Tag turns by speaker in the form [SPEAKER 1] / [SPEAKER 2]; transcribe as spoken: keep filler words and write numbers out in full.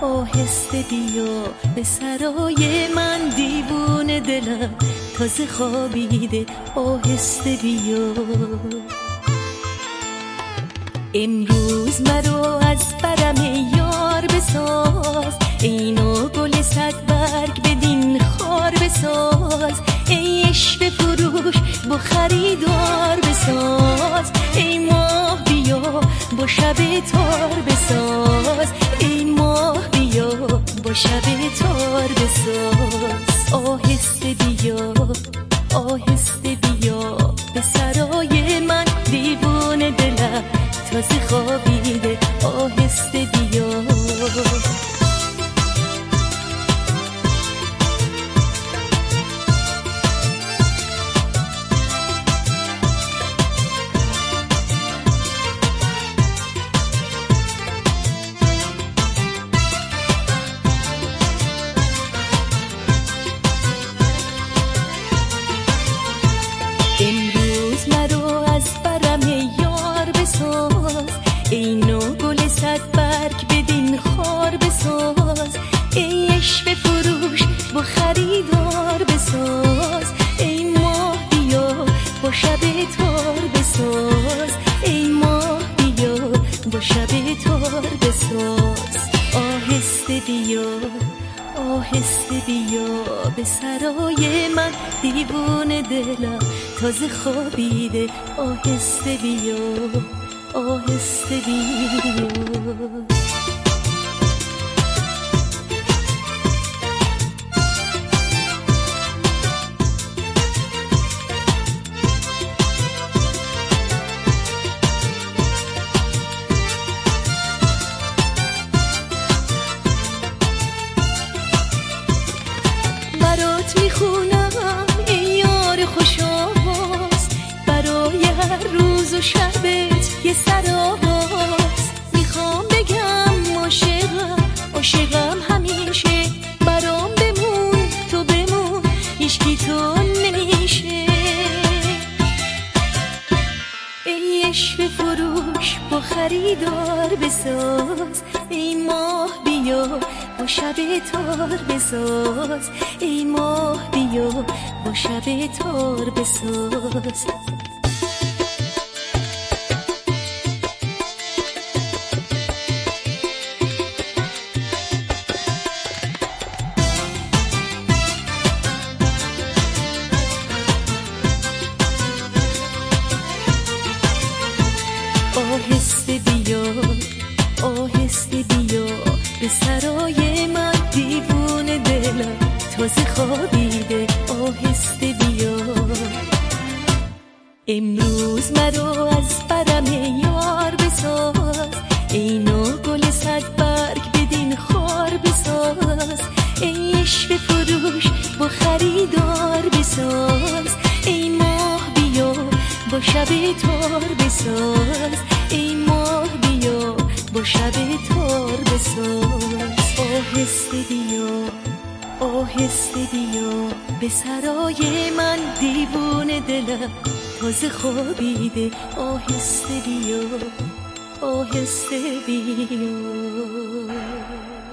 [SPEAKER 1] آهسته بیا به سرای من، دیوونه دلم تازه خوابیده، آهسته بیا. امروز مرو از برم یار بساز، اینو گل صد برگ بدین خار بساز. ای عشق فروش با خریدار بساز، ای ماه بیا با شب تار بساز، ای ماه بیا با شب تار بساز. آهسته بیا آهسته بیا به سرای من، دیوونه دلم تازه خوابیده، آهسته بیا. امروز مرو از برم یار بساز، اینو گل صد برگ بدین خار بساز. ای عشق فروش با خریدار بساز، ای ماه بیا با شب تار بساز، ای ماه بیا با شب تار بساز. آهسته بیا آهسته بیا به سرای من، دیوونه دلم تازه خوابیده، آهسته بیا آهسته بیا. برات میخونم ای یار خوشاواز، برای هر روز و شبت یه سرآواز. میخوام بگم عاشقم عاشقم همیشه، برام بمون تو بمون هیچکی تو نمیشه. ای عشق فروش با خریدار بساز، ای ماه بیا با شب تار بساز، ای ماه بیا با شب تار بساز. آهسته بیا آهسته بیا به سرای من، دیوونه دلم تازه خوابیده، آهسته بیا. امروز مرو از برم یار بساز، اینو گل صد برگ بدین خار بساز. ای عشق فروش با خریدار بساز، ای ماه بیا با شب تار بساز، ای ماه بیا با شب تار بساز. آهسته بیا آهسته بیا به سرای من، دیوونه دلم تازه خوابیده، آهسته بیا آهسته بیا.